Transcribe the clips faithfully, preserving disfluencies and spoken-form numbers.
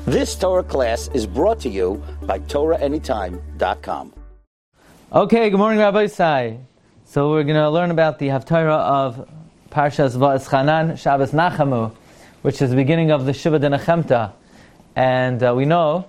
This Torah class is brought to you by Torah Anytime dot com. Okay, good morning, Rabbi Isai. So we're going to learn about the Haftarah of Parshas Va'eschanan, Shabbos Nachamu, which is the beginning of the Shiva D'Nechemta. And uh, we know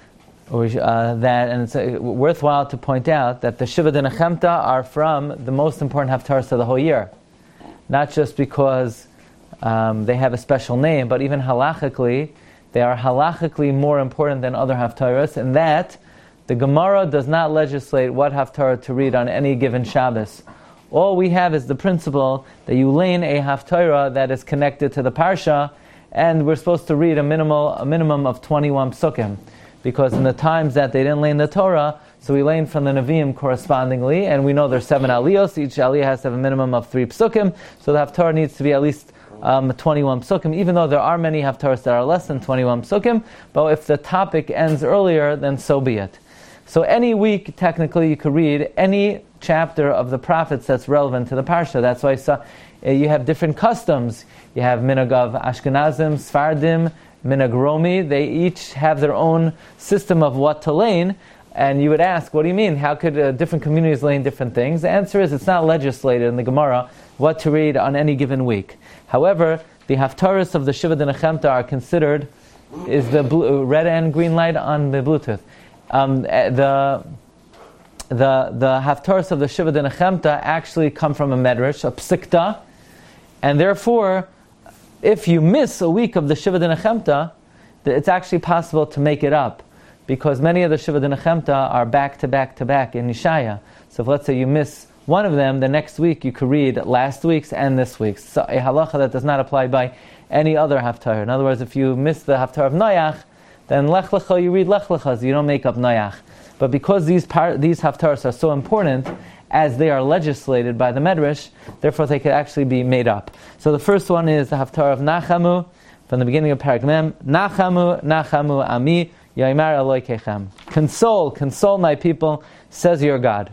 uh, that, and it's uh, worthwhile to point out, that the Shiva D'Nechemta are from the most important Haftarahs of the whole year. Not just because um, they have a special name, but even halachically, they are halachically more important than other Haftarahs, in that the Gemara does not legislate what Haftarah to read on any given Shabbos. All we have is the principle that you lein a Haftarah that is connected to the Parsha, and we're supposed to read a minimal, a minimum of twenty-one psukim. Because in the times that they didn't lein the Torah, so we lein from the Nevi'im correspondingly, and we know there's seven aliyos, each aliyah has to have a minimum of three psukim, so the Haftarah needs to be at least Um, twenty-one psukim, even though there are many haftarahs that are less than twenty-one psukim, but if the topic ends earlier, then so be it. So any week, technically, you could read any chapter of the prophets that's relevant to the parsha. That's why so, uh, you have different customs. You have minhag of Ashkenazim, Sfardim, minhag Romi. They each have their own system of what to lein. And you would ask, what do you mean? How could uh, different communities lein different things? The answer is, it's not legislated in the Gemara what to read on any given week. However, the haftarahs of the Shiva D'Nechemta are considered, is the blue, red and green light on the Bluetooth. Um, the the the haftarahs of the Shiva D'Nechemta actually come from a medrash, a psikta, and therefore, if you miss a week of the Shiva D'Nechemta, it's actually possible to make it up, because many of the Shiva D'Nechemta are back to back to back in Yeshaya. So if, let's say, you miss one of them, the next week you could read last week's and this week's. So a halacha that does not apply by any other haftarah. In other words, if you miss the haftarah of Noach, then Lech Lecha, you read Lech Lecha, so you don't make up Noach. But because these par- these haftarahs are so important, as they are legislated by the Medrash, therefore they could actually be made up. So the first one is the haftarah of Nachamu, from the beginning of Parag Mem. Nachamu, Nachamu, Ami, Yaimar Eloi Kechem. Console, console my people, says your God.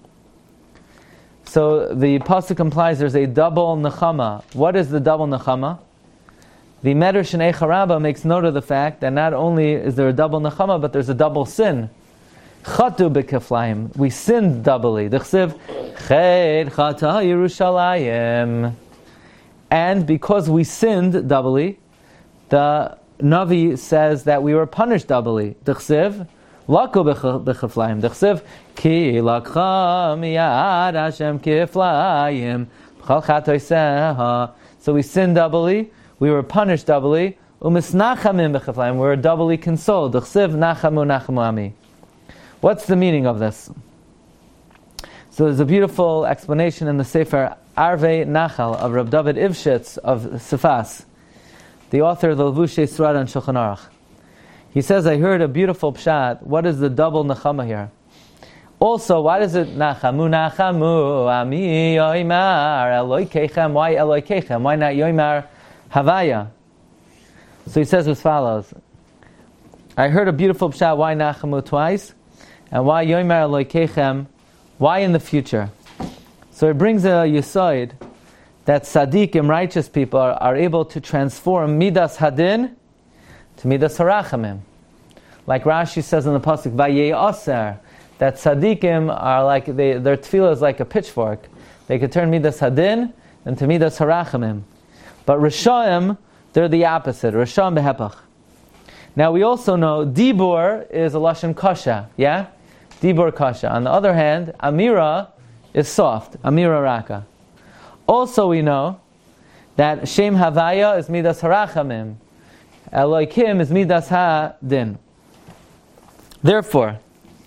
So the pasuk implies there's a double nechama. What is the double nechama? The Medrash in Eicha Rabbah makes note of the fact that not only is there a double nechama, but there's a double sin. Chatu b'keflayim. We sinned doubly. D'chsiv chet chata Yerushalayim. And because we sinned doubly, the Navi says that we were punished doubly. D'chsiv Laku b'cheflayim. D'chsiv ki lakcha miyad Hashem kiflayim b'chal chatoiseha. So we sinned doubly, we were punished doubly. Umisnachamim b'cheflayim. We were doubly consoled. D'chsiv nachamu nachamu ami. What's the meaning of this? So there's a beautiful explanation in the Sefer Arvei Nachal of Reb David Ivshitz of Sifas, the author of the Levushei Srad and Shulchan Aruch. He says, I heard a beautiful pshat. What is the double nechama here? Also, why does it nachamu nachamu ami yoimar Eloi keichem? Why Eloi keichem? Why not yoimar havaya? So he says as follows. I heard a beautiful pshat. Why nachamu twice? And why yoimar Eloi keichem? Why in the future? So it brings a yesod that tzaddikim, righteous people, are, are able to transform midas hadin to midas harachamim. Like Rashi says in the pasuk, Vayei Aser, that tzaddikim are like, they, their tefillah is like a pitchfork. They could turn midas hadin into midas harachamim. But Rishaim, they're the opposite. Rishaim behepach. Now we also know Dibur is a lashon kasha, yeah? Dibur kasha. On the other hand, Amira is soft. Amira raka. Also we know that Shem Havaya is midas harachamim. Eloikim is midas ha-din. Therefore,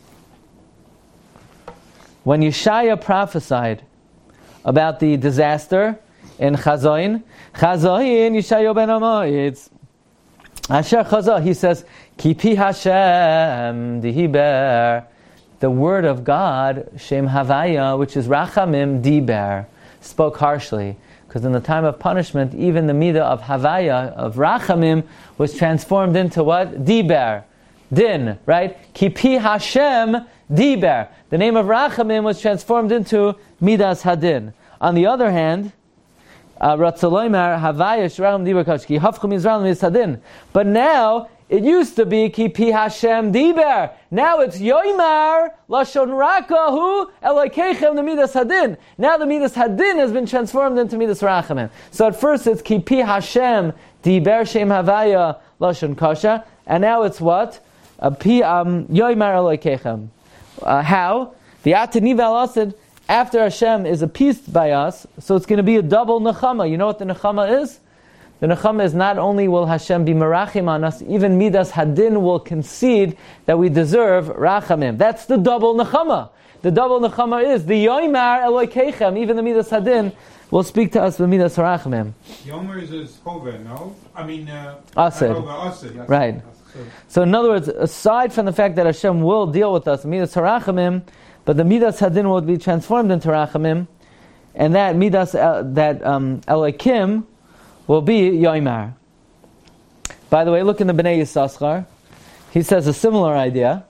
when Yeshaya prophesied about the disaster in Chazoin, Chazoin Yeshayo ben Amoitz, Asher Chazah, he says, Kipi Hashem dihiber, the word of God, Shem Havaya, which is Rachamim diber, spoke harshly. Because in the time of punishment, even the midah of Havaya, of Rachamim, was transformed into what? Diber. Din, right? Kipi Hashem Diber. The name of Rachamim was transformed into Midas Hadin. On the other hand, Ratzaloymar Havaya Shram Diber Kashki Hafchum Yisrael Midas Hadin. But now It used to be Ki Pi Hashem Diber. Now it's Yoimar Lashon Rakahu Elokeichem the Midas Hadin. Now the Midas Hadin has been transformed into Midas Rachamim. So at first it's Ki Pi Hashem Diber Shem Havaya Lashon Kasha, and now it's what? Uh, Pi um, Yoimar Elokeichem. Uh, how? The Ataniv Al Asad, after Hashem is appeased by us, so it's going to be a double Nechama. You know what the Nechama is? The Nechama is not only will Hashem be merachim on us, even Midas Hadin will concede that we deserve Rachamim. That's the double Nechama. The double Nechama is the Yoimar Elokeichem. Even the Midas Hadin will speak to us with Midas Rachamim. Yomer is a Chova, no? I mean, uh, Asad. Asad. Right. So in other words, aside from the fact that Hashem will deal with us, Midas Rachamim, but the Midas Hadin will be transformed into Rachamim, and that Midas, uh, that um, Elokim, will be Yoimar. By the way, look in the Bnei Yissaschar. He says a similar idea.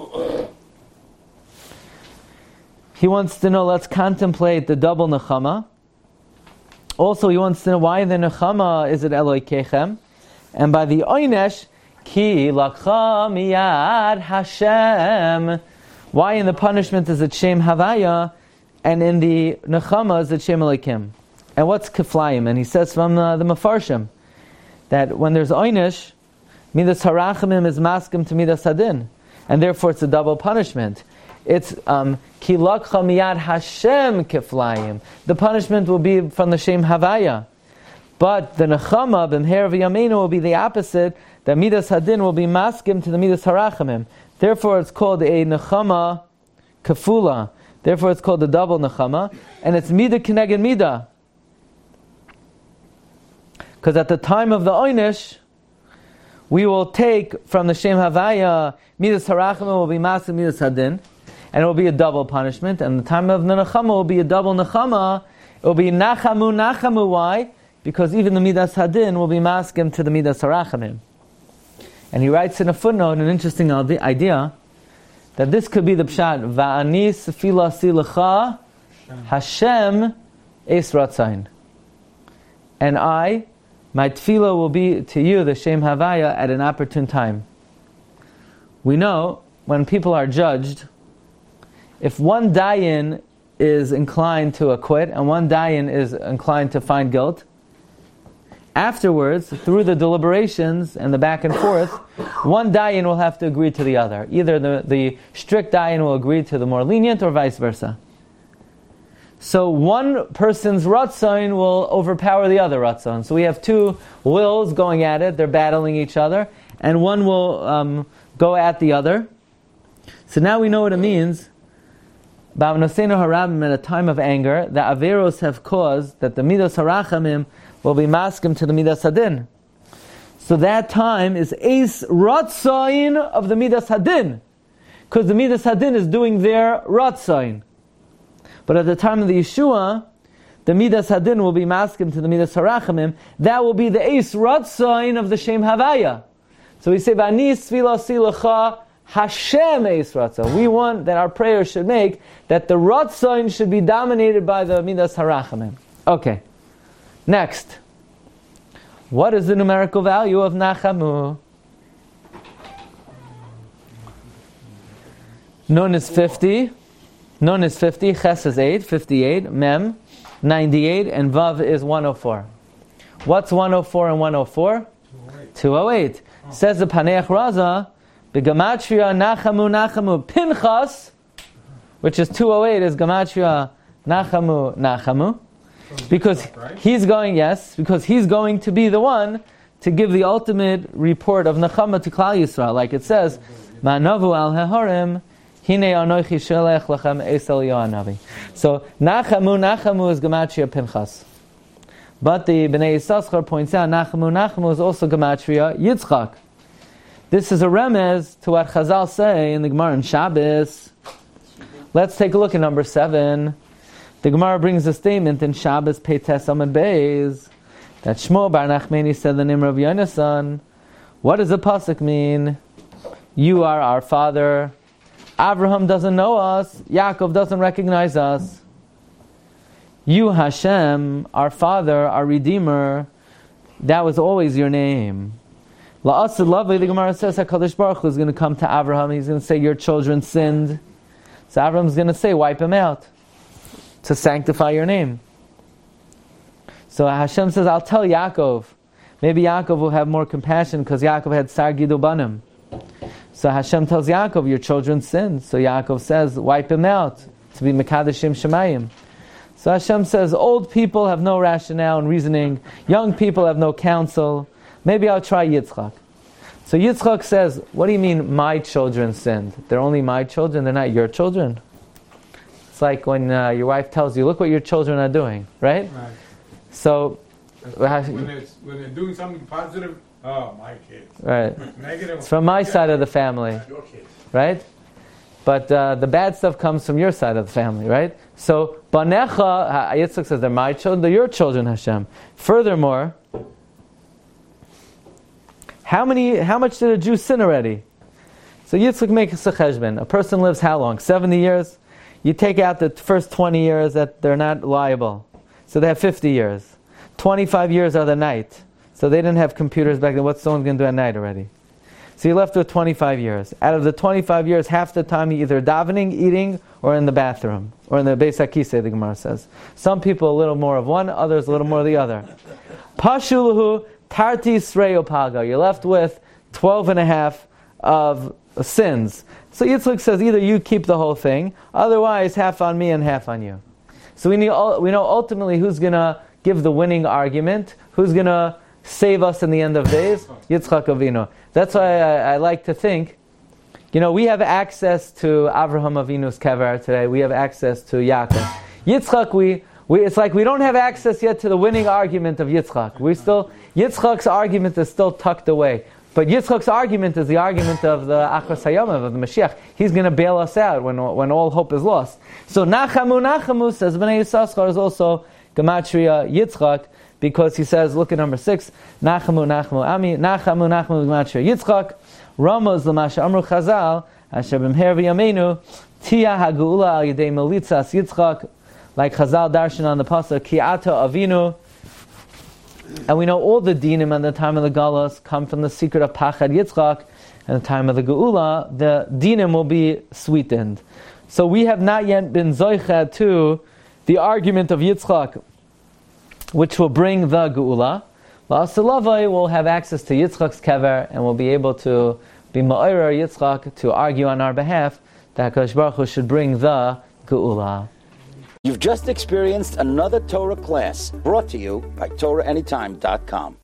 He wants to know, let's contemplate the double Nechama. Also, he wants to know why the Nechama is at Elokeichem. And by the Oynesh, Ki Lakcha Miyad Hashem. Why in the punishment is it Shem Havaya, and in the Nechama is it Shem Elokim? And what's Kiflayim? And he says from uh, the Mefarshim that when there's Oynish, Midas Harachamim is maskim to Midas Hadin, and therefore it's a double punishment. It's um, Ki Lakcha Miyad Hashem Kiflayim. The punishment will be from the Shem Havaya. But the Nechama, B'mher V'yameinu, will be the opposite, that Midas Hadin will be maskim to the Midas Harachamim. Therefore it's called a Nechama Kafula. Therefore it's called the double Nechama, and it's Midah Keneged Midah. Because at the time of the Oynish, we will take from the Shem Havaya, Midas Harachamim will be Maskim Midas Hadin, and it will be a double punishment. And the time of the Nechama will be a double Nechama. It will be Nachamu Nachamu. Why? Because even the Midas Hadin will be Maskim to the Midas Harachamim. And he writes in a footnote an interesting idea that this could be the Pshat, Va'ani Sefila Silecha Hashem Es Ratzain. And I, my tefillah will be to you, the Shem Havaya, at an opportune time. We know, when people are judged, if one dayan is inclined to acquit, and one dayan is inclined to find guilt, afterwards, through the deliberations and the back and forth, one dayan will have to agree to the other. Either the, the strict dayan will agree to the more lenient, or vice versa. So one person's ratzon will overpower the other ratzon. So we have two wills going at it, they're battling each other, and one will um, go at the other. So now we know what it means. Ba'avnosenu harabim, at a time of anger, the averos have caused that the Midas Harachamim will be maskim to the Midas Hadin. So that time is Eis Ratzon of the Midas Hadin, because the Midas Hadin is doing their Ratzon. But at the time of the Yeshua, the Midas Hadin will be maskim to the Midas Harachamim. That will be the Eis Ratzon of the Shem Havaya. So we say, V'ani Sfila Silecha Hashem Eis Ratzon. We want that our prayer should make that the Ratzon should be dominated by the Midas Harachamim. Okay. Next. What is the numerical value of Nachamu? Nun is fifty. Nun is fifty, Ches is eight, fifty-eight, Mem, ninety-eight, and Vav is one oh four. What's one oh four and one oh four? two oh eight. Oh. Says the Paneach Raza, Begamatria Nachamu Nachamu Pinchas, which is two oh eight, is Gamatria Nachamu Nachamu. Because he's going, yes, because he's going to be the one to give the ultimate report of Nechama to Klal Yisrael. Like it says, Ma'anavu al Hehorim, Hine anochi shelech lechem es Eliyahu Hanavi. So Nachamu Nachamu is Gematria Pinchas, but the Bnei Yissaschar points out Nachamu Nachamu is also Gematria Yitzchak. This is a remez to what Chazal say in the Gemara in Shabbos. Let's take a look at number seven. The Gemara brings a statement in Shabbos Peites Amud Beis that Shmuel bar Nachmani said the name of Yonasan. What does the pasuk mean? You are our father. Abraham doesn't know us. Yaakov doesn't recognize us. You, Hashem, our Father, our Redeemer, that was always your name. La'asid Lavai, the Gemara says HaKadosh Baruch Hu is going to come to Avraham. He's going to say, your children sinned. So Abraham's going to say, wipe him out to sanctify your name. So Hashem says, I'll tell Yaakov. Maybe Yaakov will have more compassion because Yaakov had Sar Gidu Banim. So Hashem tells Yaakov, your children sinned. So Yaakov says, wipe him out to be Mekadeshim Shemayim. So Hashem says, old people have no rationale and reasoning. Young people have no counsel. Maybe I'll try Yitzchak. So Yitzchak says, what do you mean my children sinned? They're only my children, they're not your children. It's like when uh, your wife tells you, look what your children are doing, right? Right. So, when, it's, when they're doing something positive, oh, my kids. Right. Negative. It's from my side of the family. Your kids. Right? But uh, the bad stuff comes from your side of the family, right? So, Banecha, Yitzchak says, they're my children, they're your children, Hashem. Furthermore, How many? How much did a Jew sin already? So Yitzchak makes a cheshbon. A person lives how long? seventy years? You take out the first twenty years that they're not liable. So they have fifty years. twenty-five years are the night. So they didn't have computers back then. What's someone going to do at night already? So you're left with twenty-five years. Out of the twenty-five years, half the time you're either davening, eating, or in the bathroom. Or in the Beis HaKisei, the Gemara says. Some people a little more of one, others a little more of the other. Pashuluhu Tarti Sreo Paga. You're left with twelve and a half of sins. So Yitzchak says either you keep the whole thing, otherwise half on me and half on you. So we need, we know ultimately who's going to give the winning argument, who's going to save us in the end of days. Yitzchak Avinu. That's why I, I like to think, you know, we have access to Avraham Avinu's kever today. We have access to Yaakov. Yitzchak, we, we it's like we don't have access yet to the winning argument of Yitzchak. We still Yitzchak's argument is still tucked away. But Yitzchak's argument is the argument of the Achras Hayamav, of the Mashiach. He's going to bail us out when when all hope is lost. So Nachamu, Nachamu, says Bnei Yissaschar, is also Gematria Yitzchak, because he says, look at number six, Nachamu, Nachamu, Ami, Nachamu, Nachamu, Gematria Yitzchak, Ramaz Lamasha Amru Chazal, Asher B'mher V'yameinu, Tia Hagula Al Yedei Melitzas Yitzchak, like Chazal Darshan on the pasuk, Ki Ata Avinu. And we know all the dinim at the time of the Galus come from the secret of Pachad Yitzchak. At the time of the Geula, the dinim will be sweetened. So we have not yet been zoiched to the argument of Yitzchak, which will bring the Geula. La'asilavai will have access to Yitzchak's kever and will be able to be ma'orer Yitzchak to argue on our behalf that HaKadosh Baruch Hu should bring the Geula. You've just experienced another Torah class brought to you by Torah Anytime dot com.